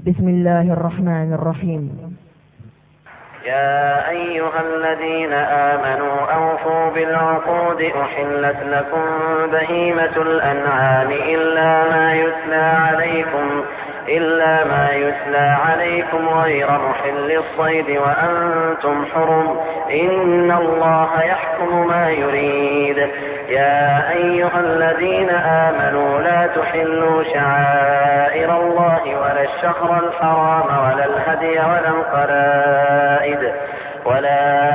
بسم الله الرحمن الرحيم. يا أيها الذين آمنوا أوفوا بالعقود أحلت لكم بهيمة الأنعام إلا ما يتلى عليكم غير محل الصيد وأنتم حرم إن الله يحكم ما يريد. يا أيها الذين آمنوا لا تحلوا شعائر الله ولا الشهر الحرام ولا الهدي ولا القلائد ولا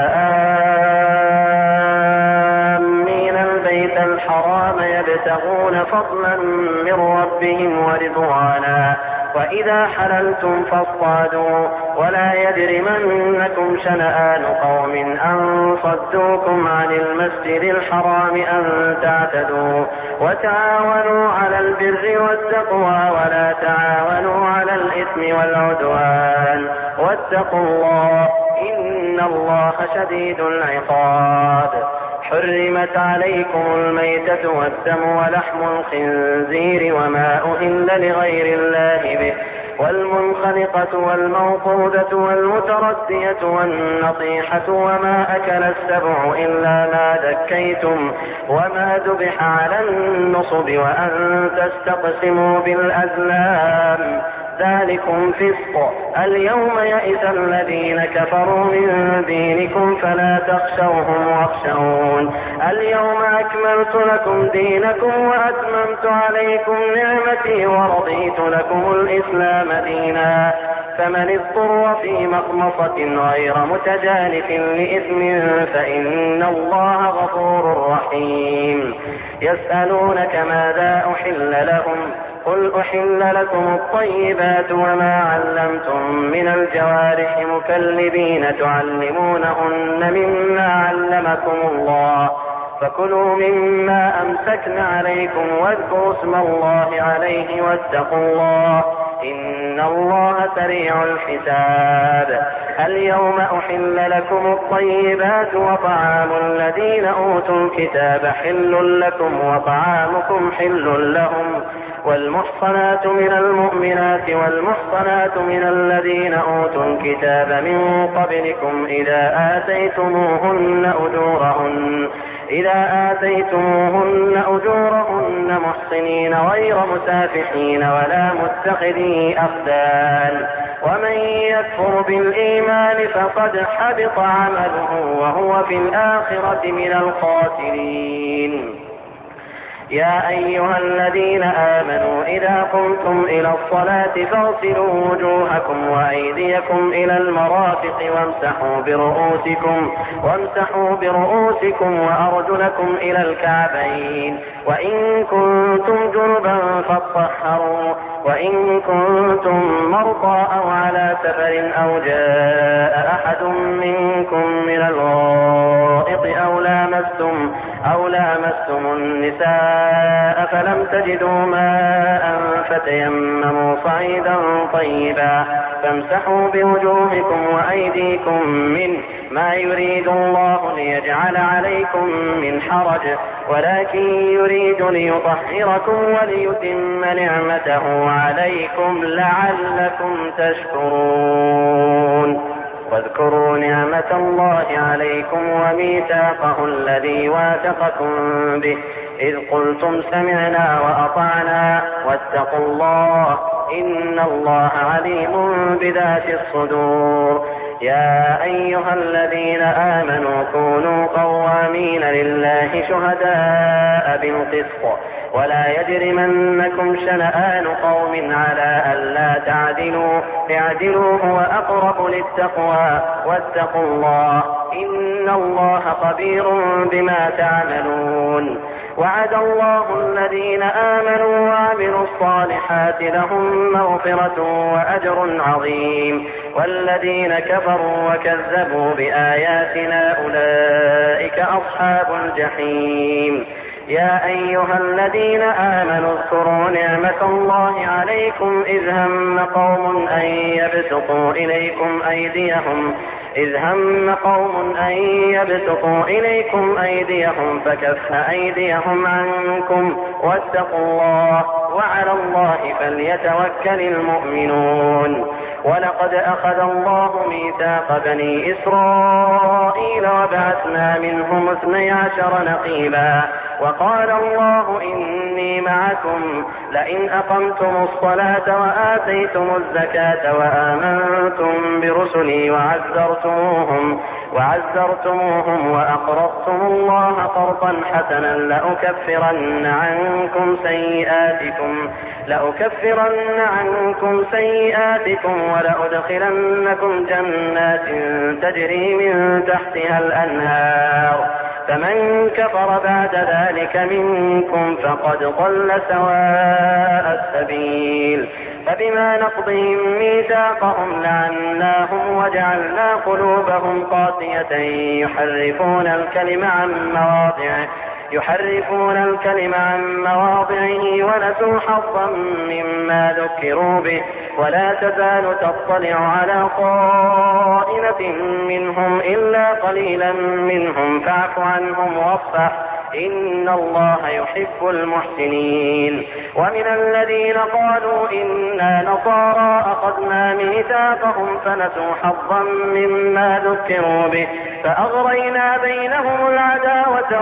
آمين البيت الحرام يبتغون فضلا من ربهم ورضوانا وإذا حللتم فاصطادوا ولا يجرمنكم شنآن قوم أن صدوكم عن المسجد الحرام أن تعتدوا وتعاونوا على البر والتقوى ولا تعاونوا على الإثم والعدوان واتقوا الله إن الله شديد العقاب. حرمت عليكم الميتة والدم ولحم الخنزير وما أهل لغير الله به والمنخنقة والموقودة والمتردية والنطيحة وما أكل السبع إلا ما ذكيتم وما ذبح على النصب وأن تستقسموا بالأزلام ذلكم فسق. اليوم يئس الذين كفروا من دينكم فلا تخشوهم واخشون. اليوم أكملت لكم دينكم وأتممت عليكم نعمتي ورضيت لكم الإسلام دينا. فمن اضطر في مخمصة غير متجانف لإثم فإن الله غفور رحيم. يسألونك ماذا أحل لهم قل أحل لكم الطيبات وما علمتم من الجوارح مكلبين تعلمونهن مما علمكم الله فكلوا مما أمسكن عليكم واذكروا اسم الله عليه واتقوا الله إن الله سريع الحساب. اليوم أحل لكم الطيبات وطعام الذين أوتوا الكتاب حل لكم وطعامكم حل لهم والمحصنات من المؤمنات والمحصنات من الذين أوتوا الكتاب من قبلكم إذا آتيتموهن أجورهن محصنين غير مسافحين ولا متخذي أخدان ومن يكفر بالإيمان فقد حبط عمله وهو في الآخرة من الخاسرين. يا أيها الذين آمنوا إذا قمتم إلى الصلاة فاغسلوا وجوهكم وأيديكم إلى المرافق وامسحوا برؤوسكم وأرجلكم إلى الكعبين وإن كنتم جنبا فاطهروا وإن كنتم مرضى أو على سفر أو جاء أحد منكم من الغائط أو لامستم النساء فلم تجدوا ماء فتيمموا صعيدا طيبا فامسحوا بوجوهكم وأيديكم منه ما يريد الله ليجعل عليكم من حرج ولكن يريد ليطهركم وليتم نعمته عليكم لعلكم تشكرون. واذكروا نعمة الله عليكم وميثاقه الذي واثقكم به إذ قلتم سمعنا وأطعنا واتقوا الله إن الله عليم بذات الصدور. يا أيها الذين آمنوا كونوا قوامين لله شهداء بالقسط ولا يجرمنكم شنآن قوم على ألا تعدلوا هو أقرب للتقوى واتقوا الله إن الله خبير بما تعملون. وعد الله الذين آمنوا وعملوا الصالحات لهم مغفرة وأجر عظيم والذين كفروا وكذبوا بآياتنا أولئك أصحاب الجحيم. يا أيها الذين آمنوا اذكروا نعمة الله عليكم إذ هم قوم أن يبسطوا إليكم أيديهم فكف أيديهم عنكم واتقوا الله وعلى الله فليتوكل المؤمنون. ولقد أخذ الله ميثاق بني إسرائيل وبعثنا منهم 12 نقيبا وقال الله إني معكم لئن أقمتم الصلاة وآتيتم الزكاة وآمنتم برسلي وعزرتموهم وأقرضتم الله قرضا حسنا لأكفرن عنكم سيئاتكم ولأدخلنكم جنات تجري من تحتها الأنهار فمن كفر بعد ذلك منكم فقد ضل سواء السبيل فبما نقضهم ميثاقهم لعناهم وجعلنا قلوبهم قاسية يحرفون الكلم عن مواضعه ونسوا حظا مما ذكروا به ولا تزال تطلع على خائنة منهم إلا قليلا منهم فاعف عنهم واصفح إن الله يحب المحسنين. ومن الذين قالوا إنا نصارى أخذنا ميثاقهم فنسوا حظا مما ذكروا به فأغرينا بينهم العداوة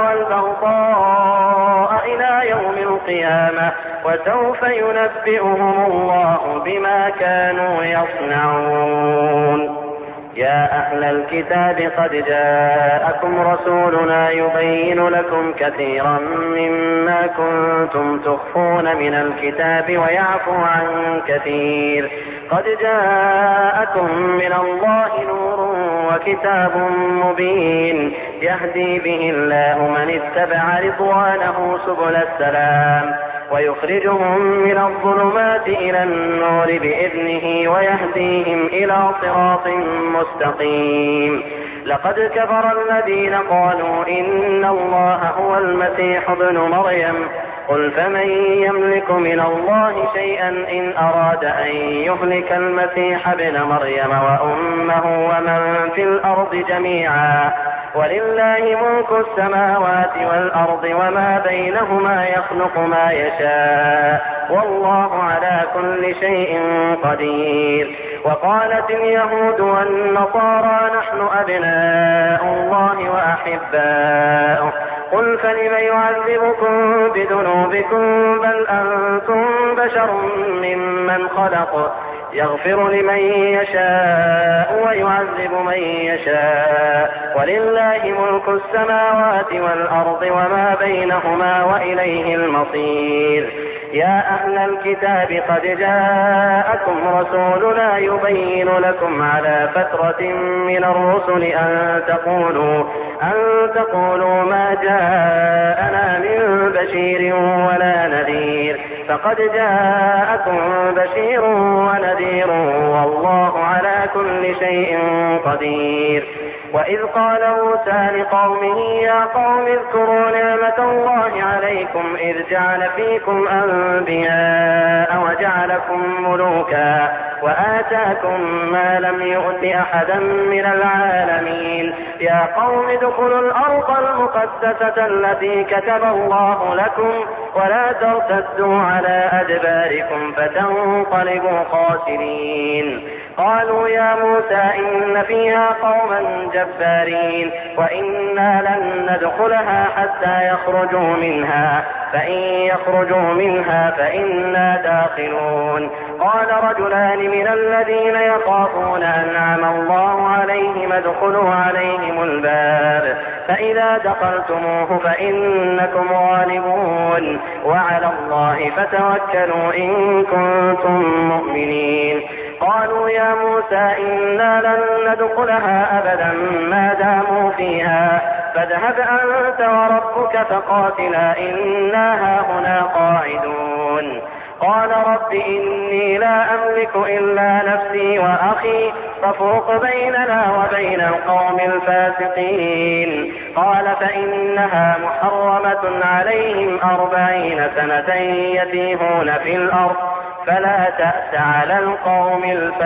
والبغضاء إلى يوم القيامة وسوف ينبئهم الله بما كانوا يصنعون. يا أهل الكتاب قد جاءكم رسولنا يبين لكم كثيرا مما كنتم تخفون من الكتاب ويعفو عن كثير قد جاءكم من الله نور وكتاب مبين يهدي به الله من اتبع رضوانه سبل السلام ويخرجهم من الظلمات إلى النور بإذنه ويهديهم إلى صراط مستقيم. لقد كفر الذين قالوا إن الله هو المسيح ابن مريم قل فمن يملك من الله شيئا إن أراد أن يهلك المسيح ابن مريم وأمه ومن في الأرض جميعا ولله ملك السماوات والأرض وما بينهما يخلق ما يشاء والله على كل شيء قدير. وقالت اليهود والنصارى نحن أبناء الله وأحباؤه قل فلم يعذبكم بذنوبكم بل أنتم بشر ممن خلق يغفر لمن يشاء ويعذب من يشاء ولله ملك السماوات والأرض وما بينهما وإليه المصير. يا أهل الكتاب قد جاءكم رسولنا يبين لكم على فترة من الرسل أن تقولوا ما جاءنا من بشير ولا نذير فقد جاءكم بشير ونذير والله على كل شيء قدير. وإذ قال موسى لقومه يا قوم اذكروا نعمة الله عليكم إذ جعل فيكم أنبياء وجعلكم ملوكا وآتاكم ما لم يؤت أحدا من العالمين. يا قوم ادخلوا الأرض المقدسة التي كتب الله لكم ولا ترتدوا على أدباركم فتنقلبوا خاسرين. قالوا يا موسى إن فيها قوما جبارين وإنا لن ندخلها حتى يخرجوا منها فإن يخرجوا منها فإنا داخلون. قال رجلان من الذين يخافون أنعم الله عليهم ادخلوا عليهم الباب فإذا دخلتموه فإنكم غالبون وعلى الله فتوكلوا إن كنتم مؤمنين. قالوا يا موسى إنا لن ندخلها أبدا ما داموا فيها فاذهب أنت وربك فقاتلا إنا هاهنا قاعدون. قال رب إني لا أملك إلا نفسي وأخي فافرق بيننا وبين القوم الفاسقين. قال فإنها محرمة عليهم 40 سنة يتيهون في الأرض فلا تأس على القوم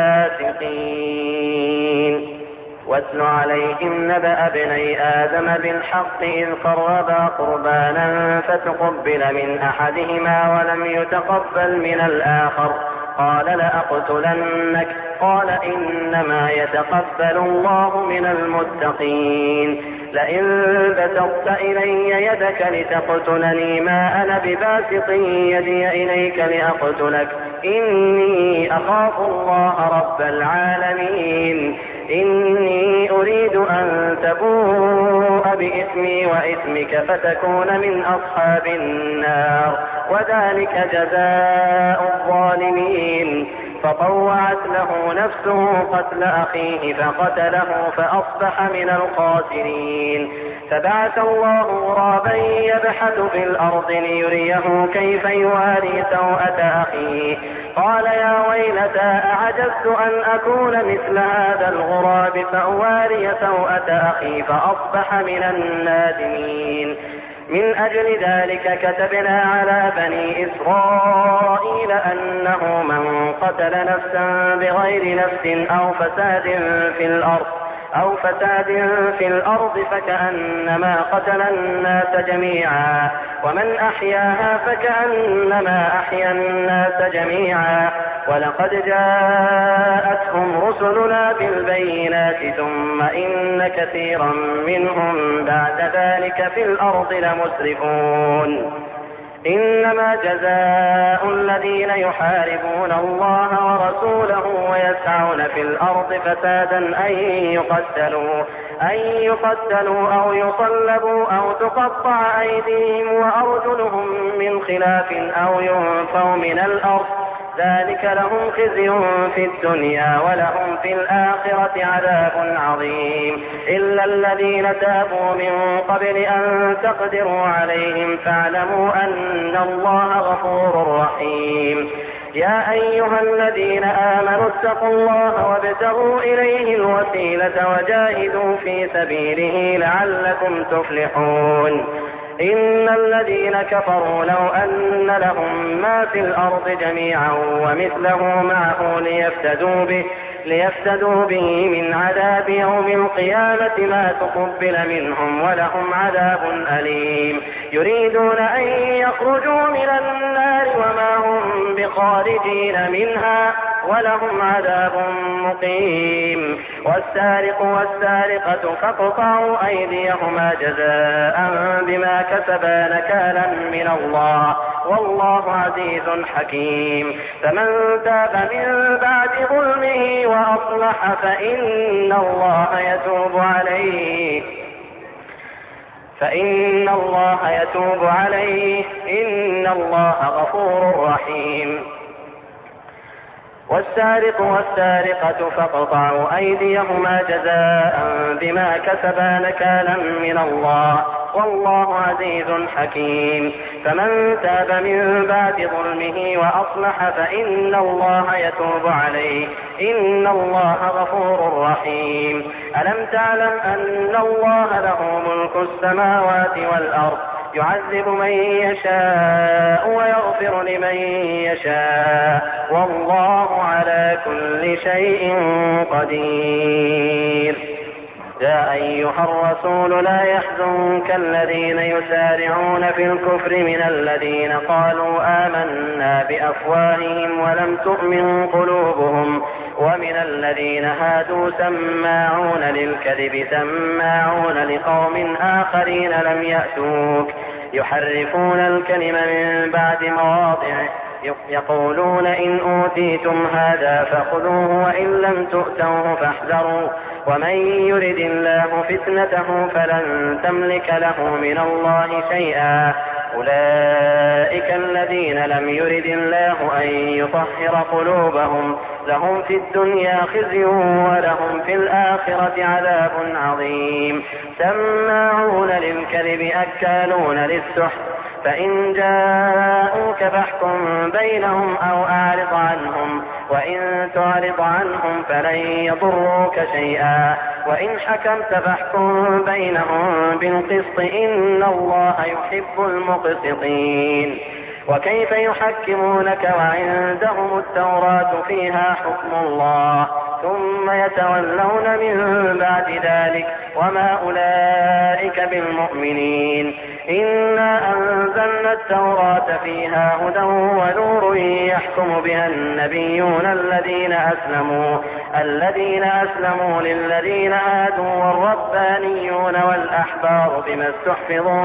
الفاسقين. واتل عليهم نبأ ابني آدم بالحق إذ قربا قربانا فتقبل من أحدهما ولم يتقبل من الآخر قال لأقتلنك. قال إنما يتقبل الله من المتقين. لئن بسطت إلي يدك لتقتلني ما أنا بباسط يدي إليك لأقتلك إني أخاف الله رب العالمين. إني أريد أن تبوء بإثمي وإثمك فتكون من أصحاب النار وذلك جزاء الظالمين. فطوعت له نفسه قتل أخيه فقتله فأصبح من الخاسرين. فبعث الله غرابا يبحث في الأرض ليريه كيف يواري سوءة أخيه. قال يا ويلتى أعجزت أن أكون مثل هذا الغراب فأواري سوءة أخي فأصبح من النادمين. من أجل ذلك كتبنا على بني إسرائيل أنه من قتل نفسا بغير نفس أو فساد في الأرض فكأنما قتل الناس جميعا ومن أحياها فكأنما أحيا الناس جميعا. ولقد جاءتهم رسلنا بالبينات ثم إن كثيرا منهم بعد ذلك في الأرض لمسرفون. إنما جزاء الذين يحاربون الله ورسوله ويسعون في الأرض فسادا أن يقتلوا أو يصلبوا أو تقطع أيديهم وأرجلهم من خلاف أو ينفوا من الأرض ذلك لهم خزي في الدنيا ولهم في الآخرة عذاب عظيم. إلا الذين تابوا من قبل أن تقدروا عليهم فاعلموا أن الله غفور رحيم. يا أيها الذين آمنوا اتقوا الله وابتغوا إليه الوسيلة وجاهدوا في سبيله لعلكم تفلحون. إن الذين كفروا لو أن لهم ما في الأرض جميعا ومثله معه ليفتدوا به من عذاب يوم القيامة ما تقبل منهم ولهم عذاب أليم. يريدون أن يخرجوا من النار وما هم بخارجين منها ولهم عذاب مقيم. والسارق والسارقة فاقطعوا أيديهما جزاء بما كسبا نكالا من الله والله عزيز حكيم. فمن تاب من بعد ظلمه وأصلح فإن الله يتوب عليه إن الله غفور رحيم. والسارق والسارقة فاقطعوا أيديهما جزاء بما كسبا نكالا من الله والله عزيز حكيم. فمن تاب من بعد ظلمه وأصلح فإن الله يتوب عليه إن الله غفور رحيم. ألم تعلم أن الله له ملك السماوات والأرض يعذب من يشاء ويغفر لمن يشاء والله على كل شيء قدير. يا أيها الرسول لا يحزنك الذين يسارعون في الكفر من الذين قالوا آمنا بأفواههم ولم تؤمن قلوبهم ومن الذين هادوا سماعون للكذب سماعون لقوم آخرين لم يأتوك يحرفون الكلم من بعد مواضعه يقولون إن أوتيتم هذا فخذوه وإن لم تؤتوه فاحذروا ومن يرد الله فتنته فلن تملك له من الله شيئا. أولئك الذين لم يرد الله أن يطهر قلوبهم لهم في الدنيا خزي ولهم في الآخرة عذاب عظيم. سماعون للكذب أكالون للسحت فإن جاءوك فاحكم بينهم أو أعرض عنهم وإن تعرض عنهم فلن يضروك شيئا وإن حكمت فاحكم بينهم بالقسط إن الله يحب المقسطين. وكيف يحكمونك وعندهم التوراة فيها حكم الله ثم يتولون من بعد ذلك وما أولئك بالمؤمنين. إنا أنزلنا التوراة فيها هدى ونور يحكم بها النبيون الذين أسلموا للذين هادوا والربانيون والأحبار بما استحفظوا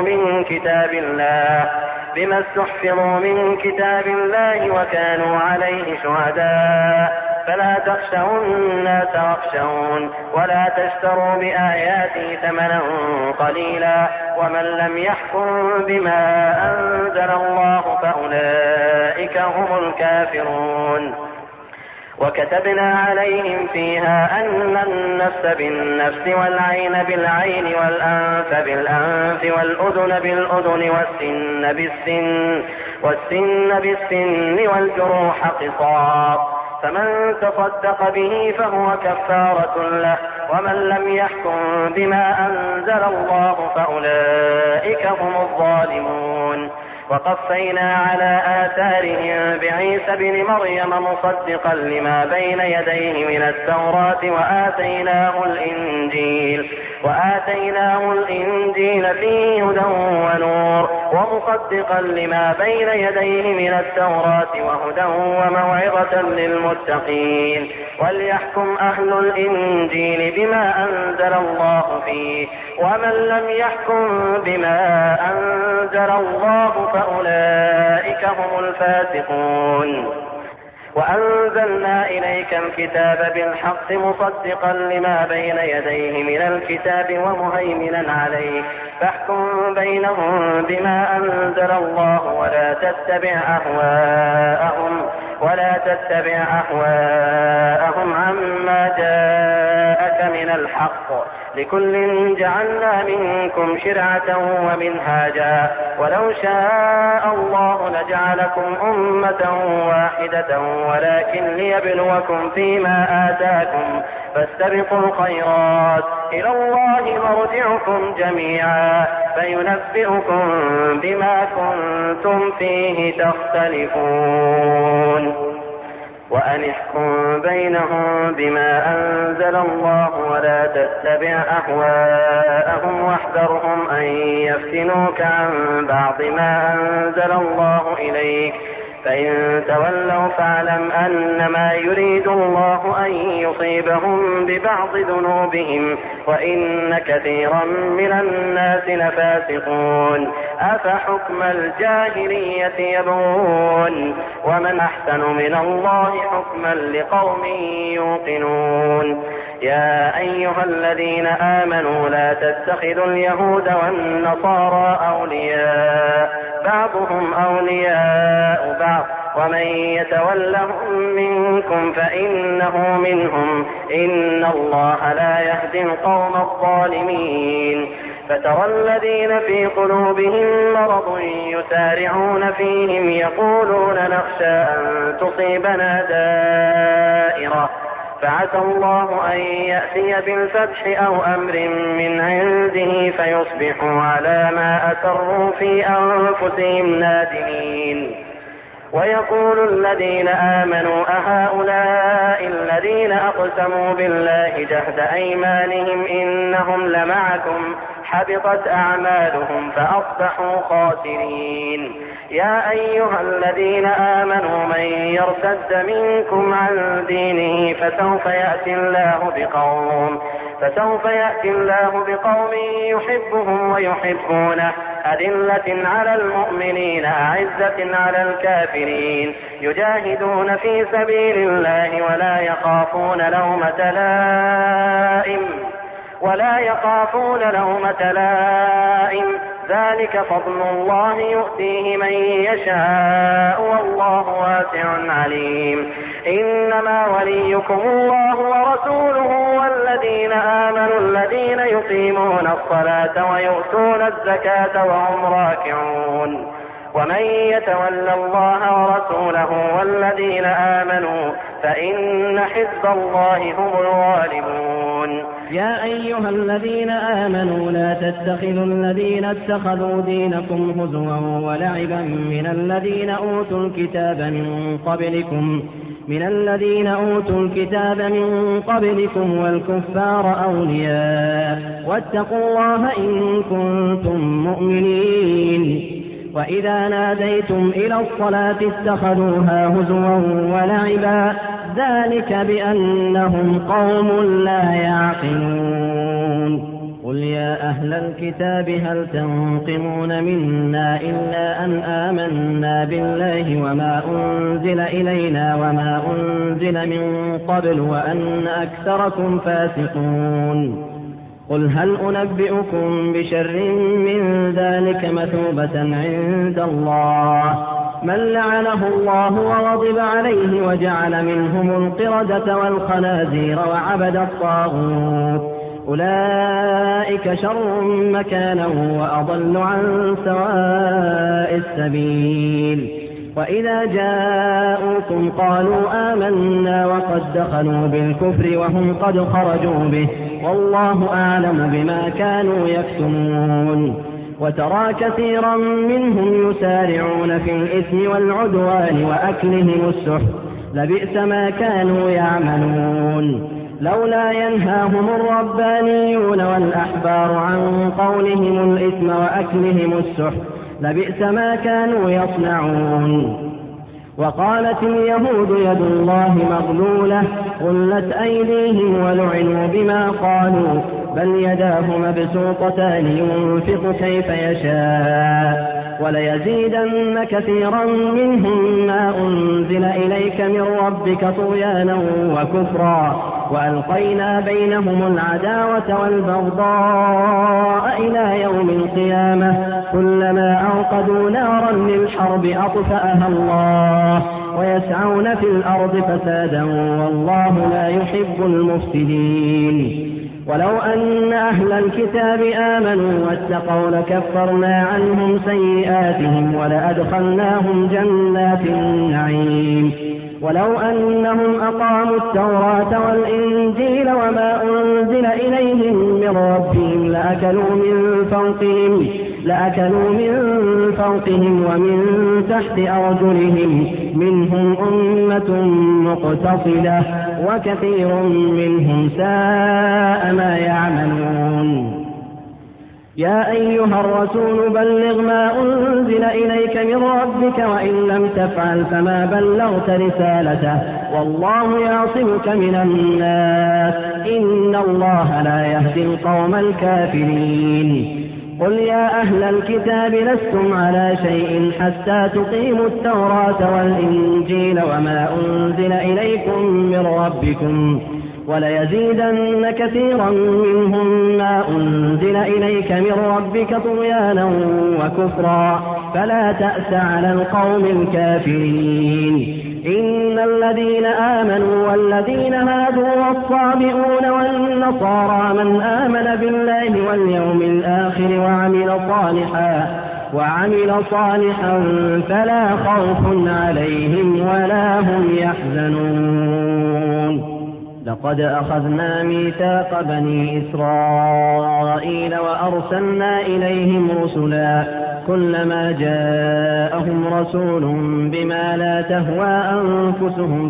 من كتاب الله وكانوا عليه شهداء. فلا تخشوا الناس واخشون ولا تشتروا بآياتي ثمنا قليلا ومن لم يحكم بما أنزل الله فأولئك هم الكافرون. وكتبنا عليهم فيها أن النفس بالنفس والعين بالعين والأنف بالأنف والأذن بالأذن والسن بالسن والجروح قصاص، فمن تصدق به فهو كفارة له، ومن لم يحكم بما أنزل الله فأولئك هم الظالمون. وقفينا على آثارهم بعيسى بن مريم مصدقا لما بين يديه من التوراة وآتيناه الإنجيل فيه هدى ونور ومصدقا لما بين يديه من التوراة وهدى وموعظة للمتقين. وليحكم أهل الإنجيل بما أنزل الله فيه، ومن لم يحكم بما أنزل الله فأولئك هم الفاسقون. وأنزلنا إليك الكتاب بالحق مصدقا لما بين يديه من الكتاب ومهيمنا عليه، فاحكم بينهم بما أنزل الله ولا تتبع أهواءهم عما جاءك من الحق، لكل جعلنا منكم شرعة ومنهاجا، ولو شاء الله لجعلكم أمة واحدة ولكن ليبلوكم فيما آتاكم، فاستبقوا الخيرات، إلى الله مرجعكم جميعا فينبئكم بما كنتم فيه تختلفون. وأن احكم بينهم بما أنزل الله ولا تتبع أهواءهم واحذرهم أن يفتنوك عن بعض ما أنزل الله إليك، فإن تولوا فاعلم أنما يريد الله أن يصيبهم ببعض ذنوبهم وإن كثيرا من الناس لفاسقون. أفحكم الجاهلية يبغون ومن أحسن من الله حكما لقوم يوقنون. يا أيها الذين آمنوا لا تتخذوا اليهود والنصارى أولياء، بعضهم أولياء بعض، ومن يتولهم منكم فإنه منهم، إن الله لا يهدي القوم الظالمين. فترى الذين في قلوبهم مرض يسارعون فيهم يقولون نخشى أن تصيبنا دائرة، فعسى الله أن يأتي بالفتح أو أمر من عنده فيصبحوا على ما أسروا في أنفسهم نادمين. ويقول الذين آمنوا أهؤلاء الذين أقسموا بالله جهد أيمانهم إنهم لمعكم، حبطت أعمالهم فأصبحوا خاسرين. يا أيها الذين آمنوا من يرتد منكم عن دينه فسوف يأتي الله بقوم يحبهم ويحبونه، أذلة على المؤمنين أعزة على الكافرين، يجاهدون في سبيل الله ولا يخافون لومة لائم، ذلك فضل الله يؤتيه من يشاء والله واسع عليم. إنما وليكم الله ورسوله والذين آمنوا الذين يقيمون الصلاة ويؤتون الزكاة وهم راكعون. ومن يتول الله ورسوله والذين آمنوا فإن حزب الله هم الغالبون. يا أيها الذين آمنوا لا تتخذوا الذين اتخذوا دينكم هزوا ولعبا من الذين أوتوا الكتاب من قبلكم من الذين أوتوا الكتاب من قبلكم والكفار أولياء واتقوا الله إن كنتم مؤمنين. وإذا ناديتم إلى الصلاة اتخذوها هزوا ولعبا ذلك بأنهم قوم لا يعقلون. قل يا أهل الكتاب هل تنقمون منا إلا أن آمنا بالله وما أنزل إلينا وما أنزل من قبل وأن أكثركم فاسقون. قل هل أنبئكم بشر من ذلك مثوبة عند الله من لعنه الله وغضب عليه وجعل منهم القردة والخنازير وعبد الطاغوت أولئك شر مكانا وأضل عن سواء السبيل. وإذا جاءوكم قالوا آمنا وقد دخلوا بالكفر وهم قد خرجوا به والله أعلم بما كانوا يكتمون. وترى كثيرا منهم يسارعون في الإثم والعدوان وأكلهم السحت لبئس ما كانوا يعملون. لولا ينهاهم الربانيون والأحبار عن قولهم الإثم وأكلهم السحت لبئس ما كانوا يصنعون. وقالت اليهود يد الله مغلولة غلت أيديهم ولعنوا بما قالوا بل يداه مبسوطتان ينفق كيف يشاء وليزيدن كثيرا منهم ما أنزل إليك من ربك طغيانا وكفرا وألقينا بينهم العداوة والبغضاء إلى يوم القيامة كلما أوقدوا نارا للحرب أطفأها الله ويسعون في الأرض فسادا والله لا يحب المفسدين. ولو أن أهل الكتاب آمنوا واتقوا لكفرنا عنهم سيئاتهم ولأدخلناهم جنات النعيم. ولو أنهم أقاموا التوراة والإنجيل وما أنزل إليهم من ربهم لأكلوا من فوقهم ومن تحت أرجلهم منهم أمة مقتصدة وكثير منهم ساء ما يعملون. يا أيها الرسول بلغ ما أنزل إليك من ربك وإن لم تفعل فما بلغت رسالته والله يعصمك من الناس إن الله لا يهدي القوم الكافرين. قل يا أهل الكتاب لستم على شيء حتى تقيموا التوراة والإنجيل وما أنزل إليكم من ربكم وليزيدن كثيرا منهم ما أنزل إليك من ربك طغيانا وكفرا فلا تأس على القوم الكافرين. إن الذين آمنوا والذين هادوا والصابئون والنصارى من آمن بالله واليوم الآخر وعمل صالحا فلا خوف عليهم ولا هم يحزنون. لقد أخذنا ميثاق بني إسرائيل وأرسلنا إليهم رسلا كلما جاءهم رسول بما لا تهوى أنفسهم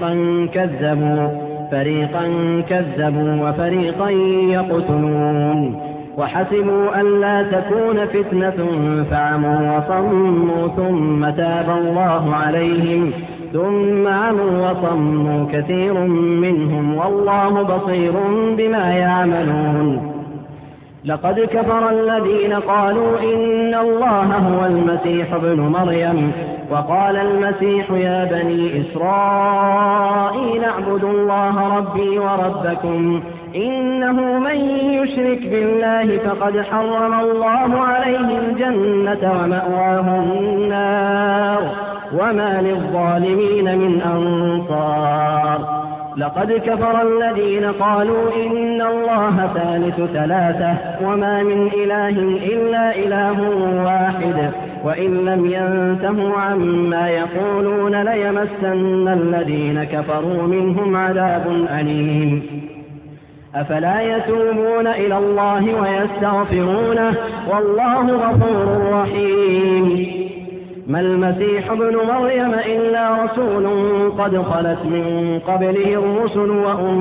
فريقا كذبوا وفريقا يقتلون وحسبوا ألا تكون فتنة فعموا وصموا ثم تاب الله عليهم ثم عموا وصموا كثير منهم والله بصير بما يعملون. لقد كفر الذين قالوا إن الله هو المسيح ابن مريم وقال المسيح يا بني إسرائيل اعبدوا الله ربي وربكم إنه من يشرك بالله فقد حرم الله عليه الجنة ومأواه النار وما للظالمين من أنصار. لقد كفر الذين قالوا إن الله ثالث ثلاثة وما من إله إلا إله واحد وإن لم ينتهوا عما يقولون ليمسن الذين كفروا منهم عذاب أليم. أفلا يتوبون إلى الله ويستغفرونه والله غفور رحيم. ما المسيح ابن مريم إلا رسول قد خلت من قبله الرسل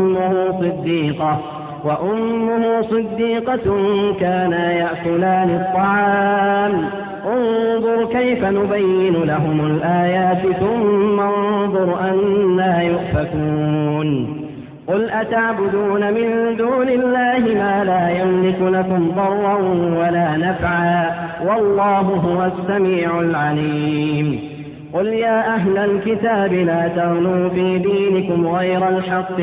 وأمه صديقة كانا يأكلان الطعام. انظر كيف نبين لهم الآيات ثم انظر أنى يؤفكون. قل أتعبدون من دون الله ما لا يملك لكم ضرا ولا نفعا والله هو السميع العليم. قل يا أهل الكتاب لا تغلوا في دينكم غير الحق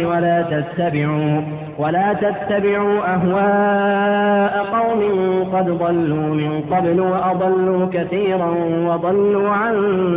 ولا تتبعوا أهواء قوم قد ضلوا من قبل وأضلوا كثيرا وضلوا عن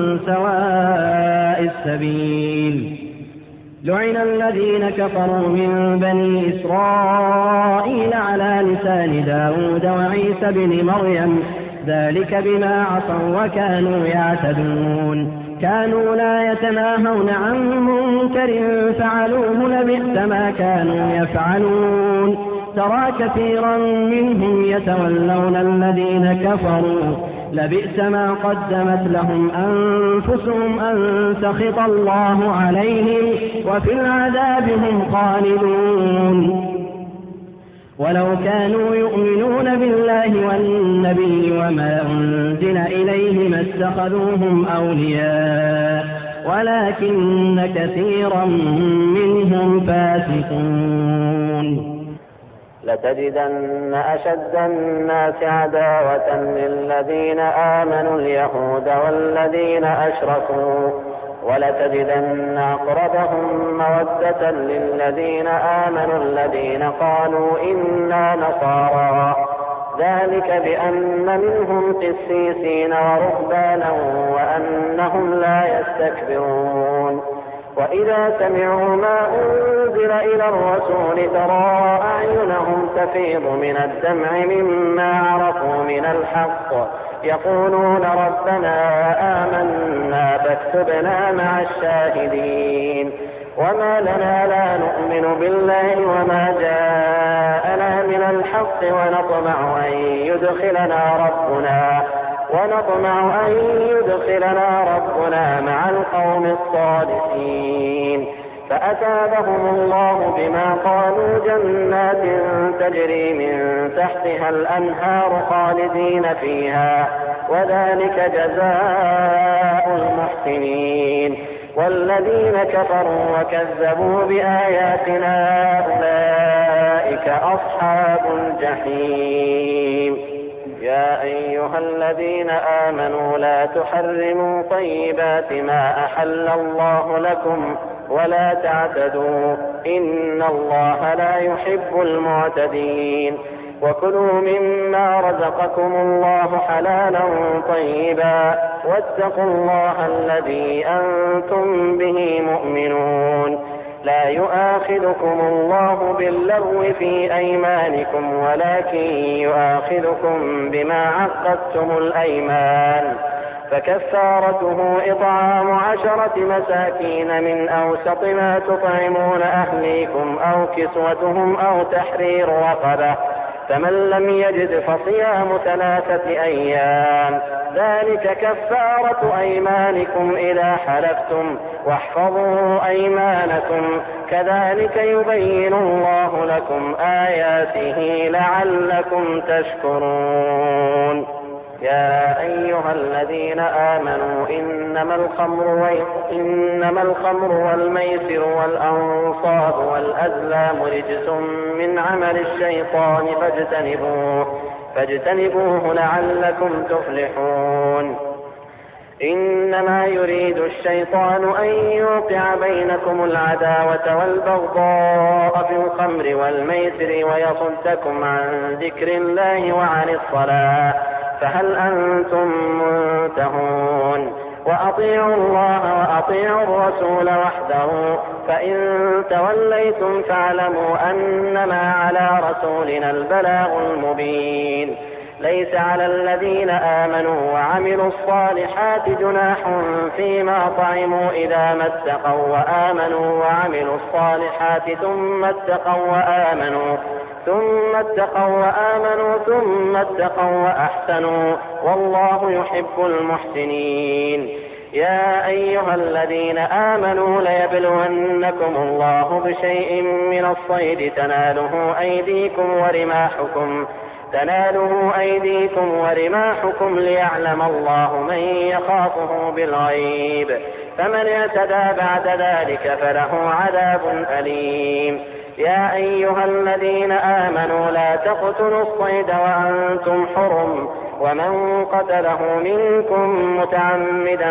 سواء السبيل. لعن الذين كفروا من بني إسرائيل على لسان داود وعيسى بن مريم ذلك بما عصوا وكانوا يعتدون. كانوا لا يتناهون عن منكر فعلوه لبئس ما كانوا يفعلون. ترى كثيرا منهم يتولون الذين كفروا لبئس ما قدمت لهم أنفسهم أن سخط الله عليهم وفي العذاب هم خالدون. ولو كانوا يؤمنون بالله والنبي وما أنزل إليه ما اتخذوهم أولياء ولكن كثيرا منهم فاسقون. لتجدن أشد الناس عداوة للذين آمنوا اليهود والذين أشركوا ولتجدن أقربهم مودة للذين آمنوا الذين قالوا إنا نصارى ذلك بأن منهم قسيسين ورهبانا وأنهم لا يستكبرون. وإذا سمعوا ما أنزل إلى الرسول ترى أعينهم تفيض من الدمع مما عرفوا من الحق يقولون ربنا آمنا فاكتبنا مع الشاهدين. وما لنا لا نؤمن بالله وما جاءنا من الحق ونطمع أن يدخلنا ربنا مع القوم الصالحين. فأثابهم الله بما قالوا جنات تجري من تحتها الأنهار خالدين فيها وذلك جزاء المحسنين. والذين كفروا وكذبوا بآياتنا أولئك أصحاب الجحيم. يا أيها الذين آمنوا لا تحرموا طيبات ما أحل الله لكم ولا تعتدوا إن الله لا يحب المعتدين. وكلوا مما رزقكم الله حلالا طيبا واتقوا الله الذي أنتم به مؤمنون. لا يؤاخذكم الله باللغو في أيمانكم ولكن يؤاخذكم بما عقدتم الأيمان. فكفارته إطعام 10 مساكين من أوسط ما تطعمون أهليكم أو كسوتهم أو تحرير رقبة فمن لم يجد فصيام 3 أيام ذلك كفارة أيمانكم إذا حلفتم واحفظوا أيمانكم كذلك يبين الله لكم آياته لعلكم تشكرون. يا أيها الذين آمنوا إنما الخمر والميسر والأنصاب والأزلام رجس من عمل الشيطان فاجتنبوه لعلكم تفلحون. إنما يريد الشيطان أن يوقع بينكم العداوة والبغضاء في الخمر والميسر ويصدكم عن ذكر الله وعن الصلاة فهل أنتم منتهون. وأطيعوا الله وأطيعوا الرسول وحده فإن توليتم فاعلموا أنما على رسولنا البلاغ المبين. ليس على الذين آمنوا وعملوا الصالحات جناح فيما طعموا إذا ما اتقوا وآمنوا وعملوا الصالحات ثم اتقوا وأحسنوا والله يحب المحسنين. يا أيها الذين آمنوا ليبلونكم الله بشيء من الصيد تناله أيديكم ورماحكم ليعلم الله من يخافه بالغيب، فمن اعتدى بعد ذلك فله عذاب أليم. يا أيها الذين آمنوا لا تقتلوا الصيد وأنتم حرم، ومن قتله منكم متعمدا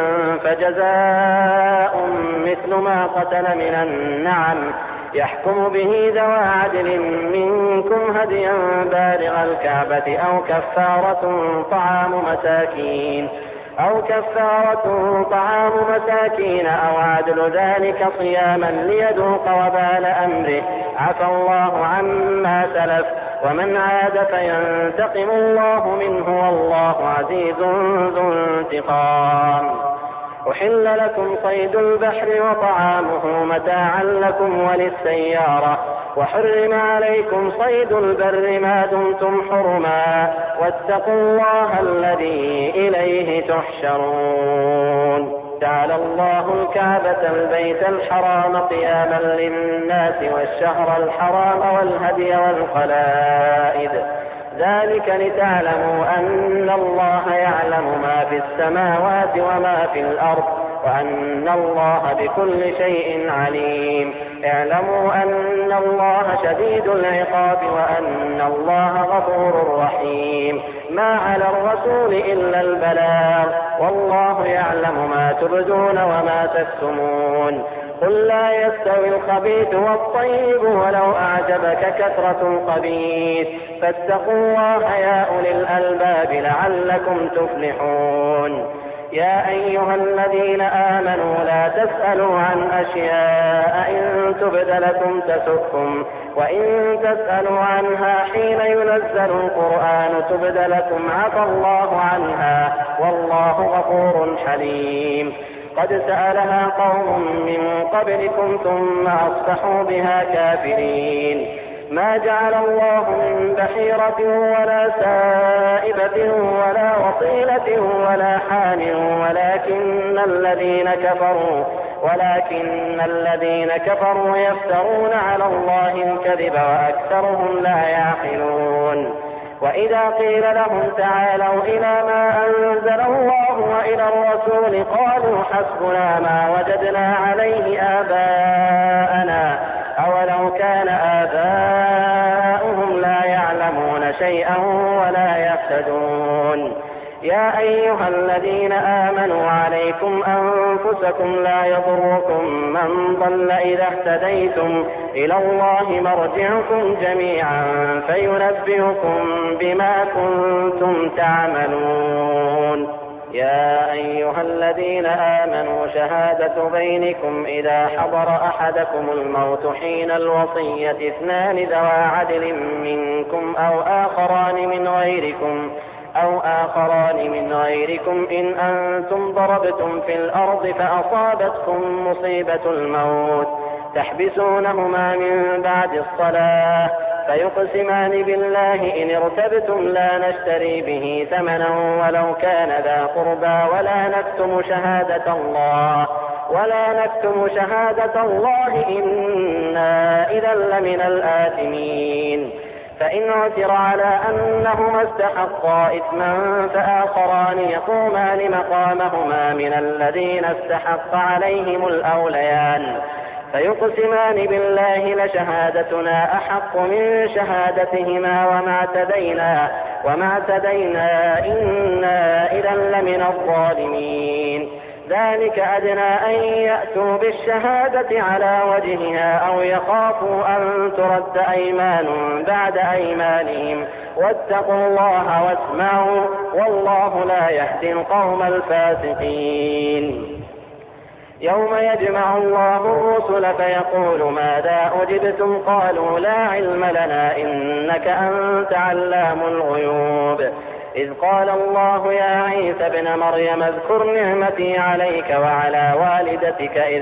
فجزاء مثل ما قتل من النعم يحكم به ذوى عدل منكم هديا بالغ الكعبة أو كفارة طعام مساكين أو عدل ذلك صياما ليذوق وبال أمره، عفى الله عما سلف، ومن عاد فينتقم الله منه والله عزيز ذو انتقام. أحل لكم صيد البحر وطعامه متاعا لكم وللسيارة، وحرم عليكم صيد البر ما دمتم حرما، واتقوا الله الذي إليه تحشرون. جعل الله الكعبة البيت الحرام قياما للناس والشهر الحرام والهدي والقلائد، ذلك لتعلموا أن الله يعلم ما في السماوات وما في الأرض وأن الله بكل شيء عليم. اعلموا أن الله شديد العقاب وأن الله غفور رحيم. ما على الرسول إلا البلاغ، والله يعلم ما تبدون وما تكتمون. قل لا يستوي الخبيث والطيب ولو أعجبك كثرة الخبيث، فاتقوا الله يا أولي الألباب لعلكم تفلحون. يا أيها الذين آمنوا لا تسألوا عن أشياء إن تبد لكم تسؤكم، وإن تسألوا عنها حين ينزل القرآن تبد لكم عفى الله عنها والله غفور حليم. قد سألها قوم من قبلكم ثم أصبحوا بها كافرين. ما جعل الله من بحيرة ولا سائبة ولا وصيلة ولا حام ولكن الذين كفروا يفترون على الله الكذب وأكثرهم لا يعقلون. وإذا قيل لهم تعالوا إلى ما أنزل الله وإلى الرسول قالوا حسبنا ما وجدنا عليه آباءنا أولو كان آباؤهم لا يعلمون شيئا ولا يهتدون. يا أيها الذين آمنوا عليكم أنفسكم لا يضركم من ضل إذا اهتديتم، إلى الله مرجعكم جميعا فينبئكم بما كنتم تعملون. يا أيها الذين آمنوا شهادة بينكم إذا حضر أحدكم الموت حين الوصية اثنان ذوى عدل منكم أو آخران من غيركم إن أنتم ضربتم في الأرض فأصابتكم مصيبة الموت تحبسونهما من بعد الصلاة فيقسمان بالله إن ارتبتم لا نشتري به ثمنا ولو كان ذا قربى ولا نكتم شهادة الله إنا إذا لمن الآثمين. فإن عثر على أنهما استحقا إثما فآخران يقومان مقامهما من الذين استحق عليهم الأوليان فيقسمان بالله لشهادتنا أحق من شهادتهما وما اعتدينا إنا إذا لمن الظالمين. ذلك أدنى أن يأتوا بالشهادة على وجهها أو يخافوا أن ترد أيمان بعد أيمانهم واتقوا الله واسمعوا والله لا يهدي القوم الفاسقين. يوم يجمع الله الرسل فيقول ماذا أجبتم قالوا لا علم لنا إنك أنت علام الغيوب. إذ قال الله يا عيسى ابن مريم اذكر نعمتي عليك وعلى والدتك إذ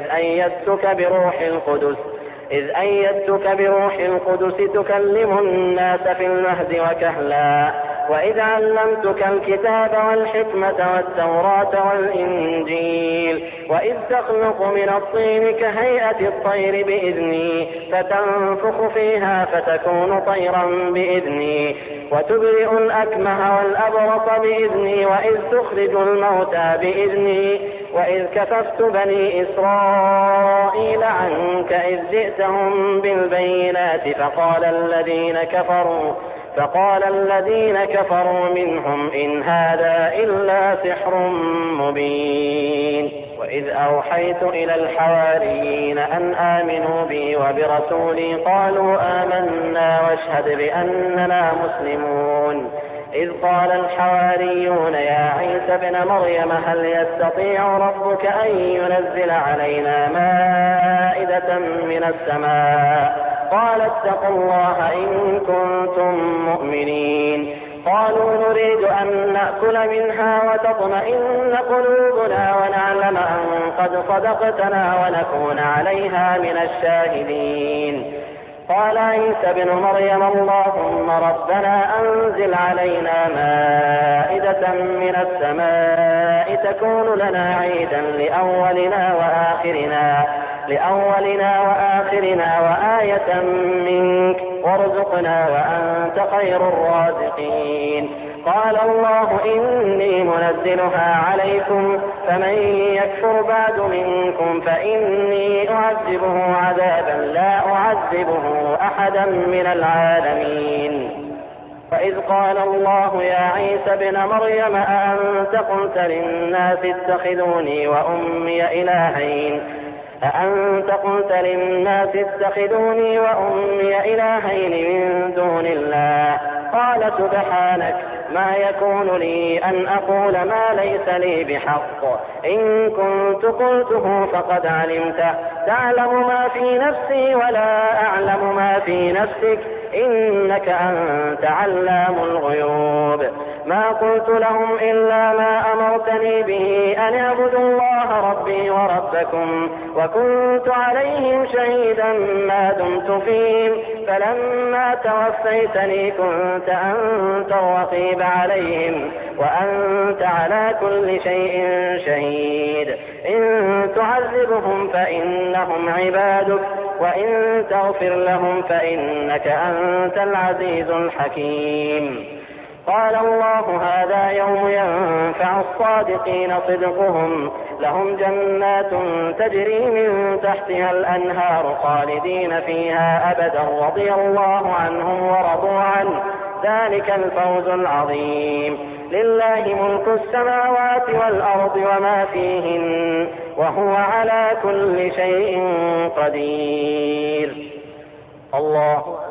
أيدتك بروح القدس تكلم الناس في المهد وكهلا وإذ علمتك الكتاب والحكمة والتوراة والإنجيل وإذ تخلق من الطين كهيئة الطير بإذني فتنفخ فيها فتكون طيرا بإذني وتبرئ الأكمه والأبرص بإذني وإذ تخرج الموتى بإذني وإذ كففت بني إسرائيل عنك إذ جئتهم بالبينات فقال الذين كفروا منهم إن هذا إلا سحر مبين. وإذ أوحيت إلى الحواريين أن آمنوا بي وبرسولي قالوا آمنا واشهد بأننا مسلمون. إذ قال الحواريون يا عيسى ابن مريم هل يستطيع ربك أن ينزل علينا مائدة من السماء قال اتقوا الله إن كنتم مؤمنين. قالوا نريد أن نأكل منها وتطمئن قلوبنا ونعلم أن قد صدقتنا ونكون عليها من الشاهدين. قال عيسى ابن مريم اللهم ربنا أنزل علينا مائدة من السماء تكون لنا عيدا لأولنا وآخرنا وآية منك وارزقنا وأنت خير الرازقين. قال الله إني منزلها عليكم فمن يكفر بعد منكم فإني أعذبه عذابا لا أعذبه أحدا من العالمين. فإذ قال الله يا عيسى ابن مريم أأنت قلت للناس اتخذوني وأمي إلهين من دون الله قال سبحانك ما يكون لي أن أقول ما ليس لي بحق إن كنت قلته فقد علمته تعلم ما في نفسي ولا أعلم ما في نفسك إنك أنت علام الغيوب. ما قلت لهم إلا ما أمرتني به أن اعبدوا الله ربي وربكم وكنت عليهم شهيدا ما دمت فيهم فلما توفيتني كنت أنت الرقيب عليهم وأنت على كل شيء شهيد. إن تعذبهم فإنهم عبادك وإن تغفر لهم فإنك أنت العزيز الحكيم. قال الله هذا يوم ينفع الصادقين صدقهم لهم جنات تجري من تحتها الأنهار خالدين فيها أبدا رضي الله عنهم ورضوا عنه ذلك الفوز العظيم. لله ملك السماوات والأرض وما فيهن وهو على كل شيء قدير. الله